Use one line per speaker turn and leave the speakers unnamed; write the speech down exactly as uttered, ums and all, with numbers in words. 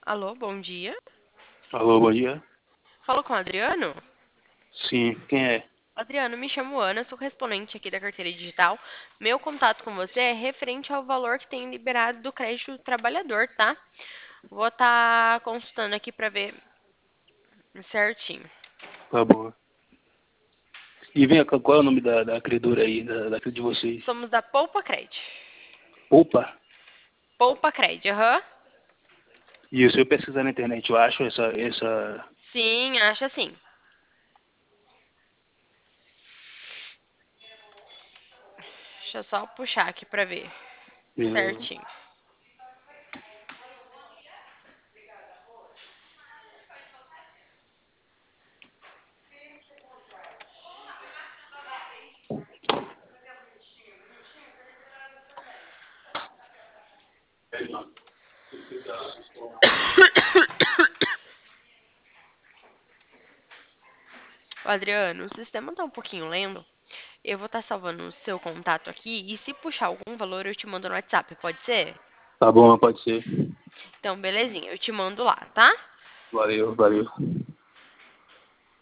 Alô, bom dia.
Alô, bom dia.
Falou com o Adriano?
Sim, quem é?
Adriano, me chamo Ana, sou correspondente aqui da carteira digital. Meu contato com você é referente ao valor que tem liberado do crédito do trabalhador, tá? Vou estar consultando aqui para ver certinho.
Tá bom. E vem cá, qual é o nome da, da credora aí, da, da de vocês?
Somos da Poupa Cred.
Opa!
Poupa Cred, aham.
Isso, eu pesquisar na internet, eu acho essa, essa...
Sim, acho assim. Deixa eu só puxar aqui para ver
é,
certinho. Ô, Adriano, o sistema tá um pouquinho lento. Eu vou estar salvando o seu contato aqui e se puxar algum valor eu te mando no WhatsApp, pode ser?
Tá bom, pode ser.
Então, belezinha, eu te mando lá, tá?
Valeu, valeu.